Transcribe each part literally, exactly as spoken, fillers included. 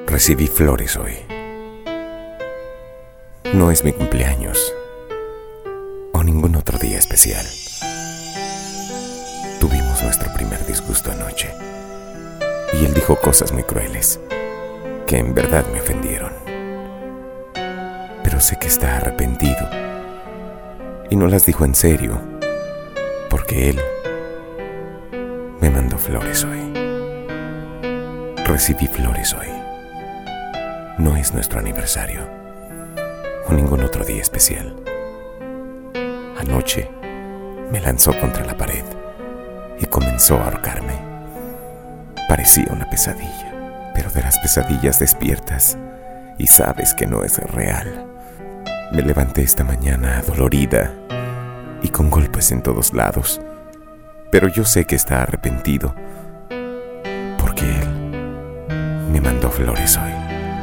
Recibí flores hoy. No es mi cumpleaños o ningún otro día especial. Tuvimos nuestro primer disgusto anoche y él dijo cosas muy crueles que en verdad me ofendieron. Pero sé que está arrepentido y no las dijo en serio, porque él me mandó flores hoy. Recibí flores hoy. No es nuestro aniversario o ningún otro día especial. Anoche me lanzó contra la pared y comenzó a ahorcarme. Parecía una pesadilla, pero de las pesadillas despiertas y sabes que no es real. Me levanté esta mañana adolorida y con golpes en todos lados, pero yo sé que está arrepentido porque él me mandó flores hoy.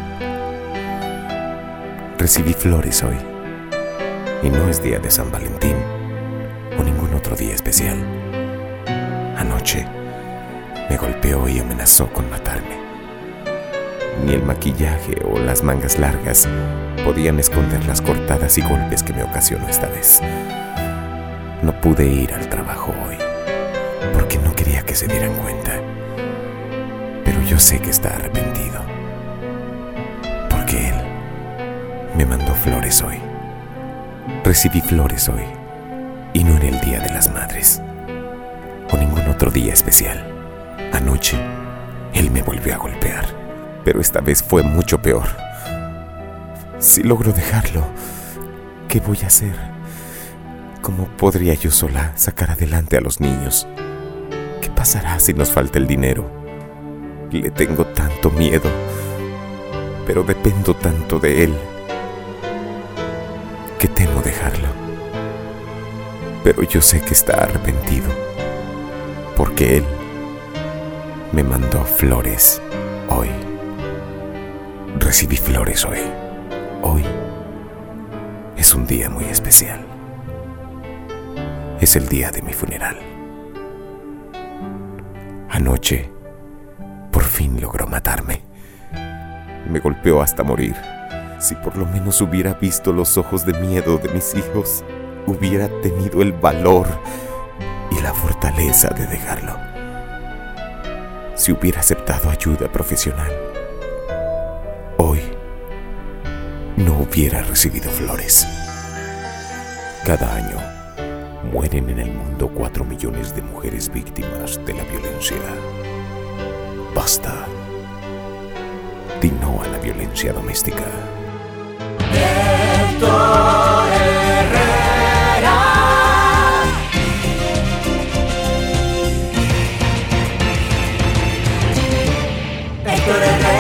Recibí flores hoy y no es día de San Valentín o ningún otro día especial. Anoche me golpeó y amenazó con matarme. Ni el maquillaje o las mangas largas podían esconder las cortadas y golpes que me ocasionó esta vez. No pude ir al trabajo hoy porque no quería que se dieran cuenta, pero yo sé que está arrepentido porque él me mandó flores hoy. Recibí flores hoy y no en el Día de las Madres o ningún otro día especial. Anoche él me volvió a golpear, pero esta vez fue mucho peor. Si logro dejarlo, ¿qué voy a hacer? ¿Cómo podría yo sola sacar adelante a los niños? ¿Qué pasará si nos falta el dinero? Le tengo tanto miedo, pero dependo tanto de él que temo dejarlo. Pero yo sé que está arrepentido porque él me mandó flores hoy. Recibí flores hoy. Hoy es un día muy especial. Es el día de mi funeral. Anoche por fin logró matarme. Me golpeó hasta morir. Si por lo menos hubiera visto los ojos de miedo de mis hijos, hubiera tenido el valor y la fortaleza de dejarlo. Si hubiera aceptado ayuda profesional, hoy no hubiera recibido flores. Cada año mueren en el mundo cuatro millones de mujeres víctimas de la violencia. Basta. Di no a la violencia doméstica. Héctor Herrera. Héctor Herrera.